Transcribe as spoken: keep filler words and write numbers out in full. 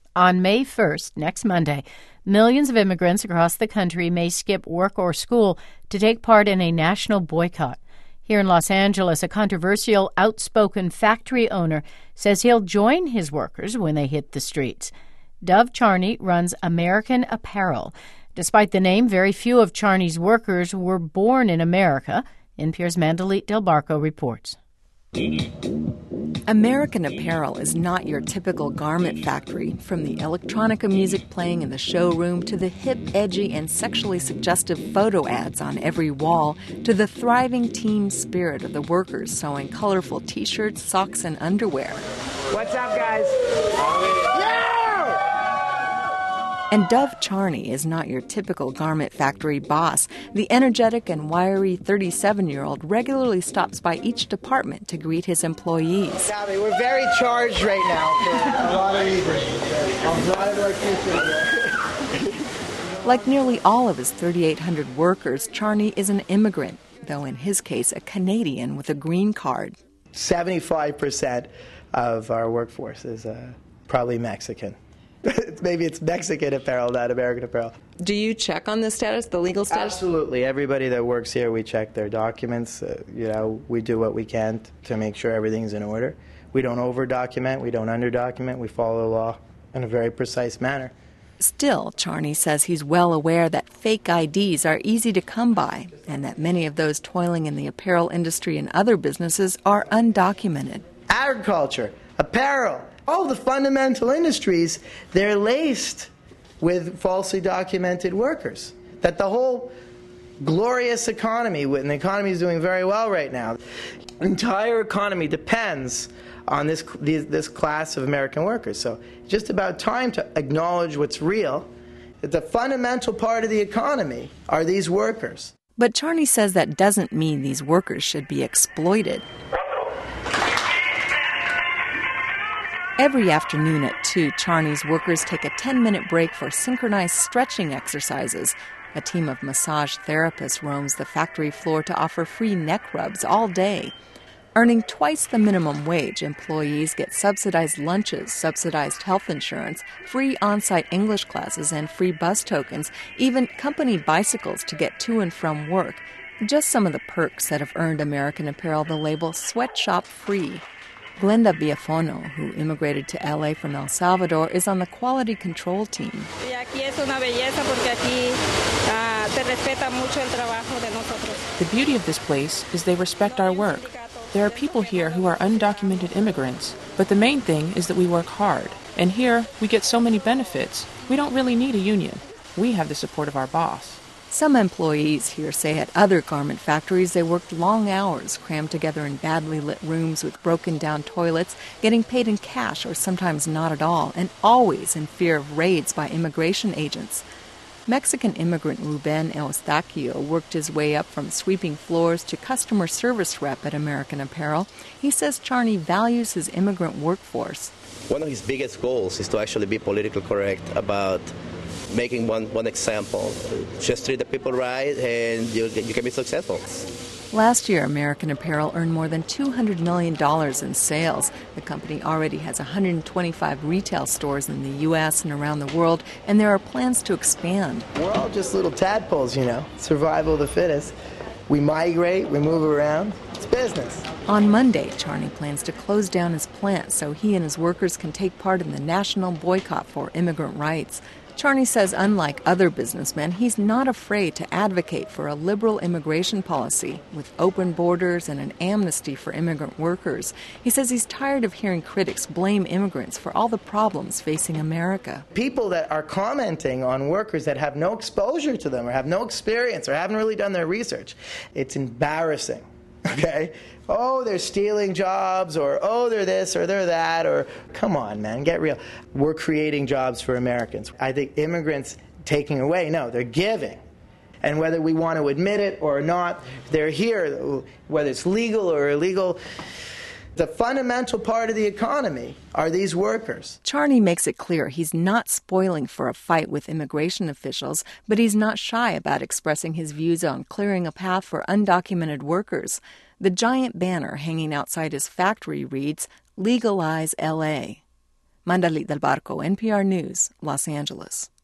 On May first, next Monday, millions of immigrants across the country may skip work or school to take part in a national boycott. Here in Los Angeles, a controversial, outspoken factory owner says he'll join his workers when they hit the streets. Dov Charney runs American Apparel. Despite the name, very few of Charney's workers were born in America. N P R's Mandalit Del Barco reports. American Apparel is not your typical garment factory. From the electronica music playing in the showroom to the hip, edgy, and sexually suggestive photo ads on every wall to the thriving team spirit of the workers sewing colorful T-shirts, socks, and underwear. What's up, guys? And Dov Charney is not your typical garment factory boss. The energetic and wiry thirty-seven-year-old regularly stops by each department to greet his employees. We're very charged right now for a lot of reasons. Like nearly all of his thirty-eight hundred workers, Charney is an immigrant, though in his case a Canadian with a green card. seventy-five percent of our workforce is uh, probably Mexican. Maybe it's Mexican apparel, not American apparel. Do you check on the status, the legal status? Absolutely. Everybody that works here, we check their documents. Uh, you know, we do what we can to make sure everything's in order. We don't over-document. We don't under-document. We follow the law in a very precise manner. Still, Charney says he's well aware that fake I Ds are easy to come by and that many of those toiling in the apparel industry and other businesses are undocumented. Agriculture, apparel, all the fundamental industries, they're laced with falsely documented workers. That the whole glorious economy, and the economy is doing very well right now, the entire economy depends on this, this class of American workers. So it's just about time to acknowledge what's real, that the fundamental part of the economy are these workers. But Charney says that doesn't mean these workers should be exploited. Every afternoon at two, Charney's workers take a ten-minute break for synchronized stretching exercises. A team of massage therapists roams the factory floor to offer free neck rubs all day. Earning twice the minimum wage, employees get subsidized lunches, subsidized health insurance, free on-site English classes, and free bus tokens, even company bicycles to get to and from work. Just some of the perks that have earned American Apparel the label Sweatshop Free. Glenda Villafono, who immigrated to L A from El Salvador, is on the quality control team. The beauty of this place is they respect our work. There are people here who are undocumented immigrants, but the main thing is that we work hard. And here, we get so many benefits. We don't really need a union. We have the support of our boss. Some employees here say at other garment factories they worked long hours, crammed together in badly lit rooms with broken-down toilets, getting paid in cash or sometimes not at all, and always in fear of raids by immigration agents. Mexican immigrant Ruben Eustaquio worked his way up from sweeping floors to customer service rep at American Apparel. He says Charney values his immigrant workforce. One of his biggest goals is to actually be politically correct about making one, one example. Just treat the people right and you, you can be successful. Last year, American Apparel earned more than two hundred million dollars in sales. The company already has one hundred twenty-five retail stores in the U S and around the world, and there are plans to expand. We're all just little tadpoles, you know, survival of the fittest. We migrate, we move around. It's business. On Monday, Charney plans to close down his plant so he and his workers can take part in the national boycott for immigrant rights. Charney says unlike other businessmen, he's not afraid to advocate for a liberal immigration policy with open borders and an amnesty for immigrant workers. He says he's tired of hearing critics blame immigrants for all the problems facing America. People that are commenting on workers that have no exposure to them or have no experience or haven't really done their research, it's embarrassing, okay? Oh, they're stealing jobs, or oh, they're this, or they're that, or come on, man, get real. We're creating jobs for Americans. I think immigrants taking away, no, they're giving. And whether we want to admit it or not, they're here, whether it's legal or illegal. The fundamental part of the economy are these workers. Charney makes it clear he's not spoiling for a fight with immigration officials, but he's not shy about expressing his views on clearing a path for undocumented workers. The giant banner hanging outside his factory reads, "Legalize L A" Mandalit del Barco, N P R News, Los Angeles.